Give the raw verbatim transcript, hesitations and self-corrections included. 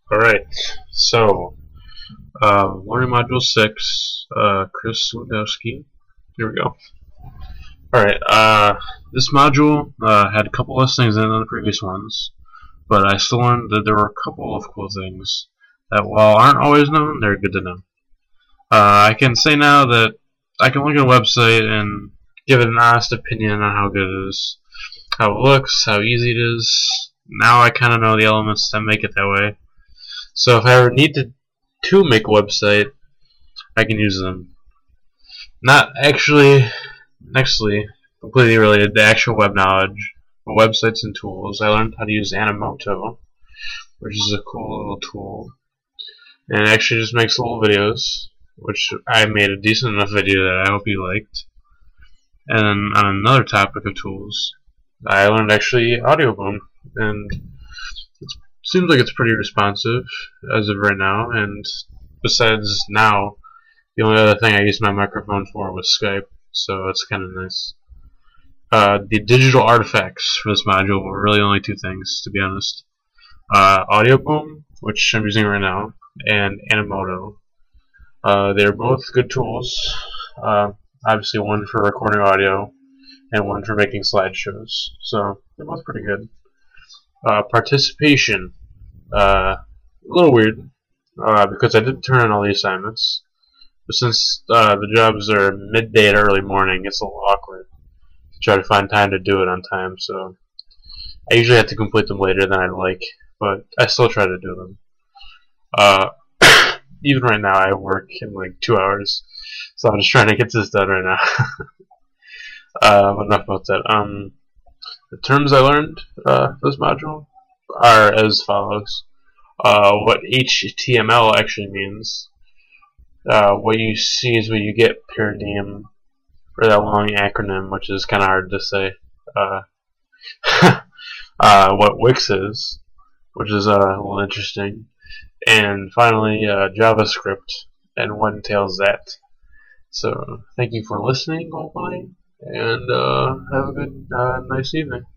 Alright, so, uh, learning module six, uh, Chris Lewandowski. Here we go. Alright, uh, this module, uh, had a couple less things in it than the previous ones, but I still learned that there were a couple of cool things that, while aren't always known, they're good to know. Uh, I can say now that I can look at a website and give it an honest opinion on how good it is, how it looks, how easy it is. Now I kind of know the elements that make it that way. So if I ever need to, to make a website, I can use them. Not actually, nextly, completely related to actual web knowledge, but websites and tools. I learned how to use Animoto, which is a cool little tool. And it actually just makes little videos, which I made a decent enough video that I hope you liked. And then on another topic of tools, I learned actually Audioboom, and it's seems like it's pretty responsive as of right now, and besides now, the only other thing I used my microphone for was Skype, so it's kind of nice. Uh, the digital artifacts for this module were really only two things, to be honest. Uh, Audioboom, which I'm using right now, and Animoto. Uh, they're both good tools. Uh, obviously one for recording audio, and one for making slideshows, so they're both pretty good. Uh, participation, uh, a little weird, uh, because I did turn in all the assignments, but since uh, the jobs are midday to early morning, it's a little awkward to try to find time to do it on time, so I usually have to complete them later than I'd like, but I still try to do them. Uh, even right now I work in like two hours, so I'm just trying to get this done right now. uh, enough about that. Um, The terms I learned uh, for this module are as follows. Uh, what H T M L actually means. Uh, what you see is what you get, pure diem, for that long acronym, which is kind of hard to say. Uh, uh, what Wix is, which is uh, a little interesting. And finally, uh, JavaScript, and what entails that. So, thank you for listening, hopefully, and uh, have a good, uh, nice evening.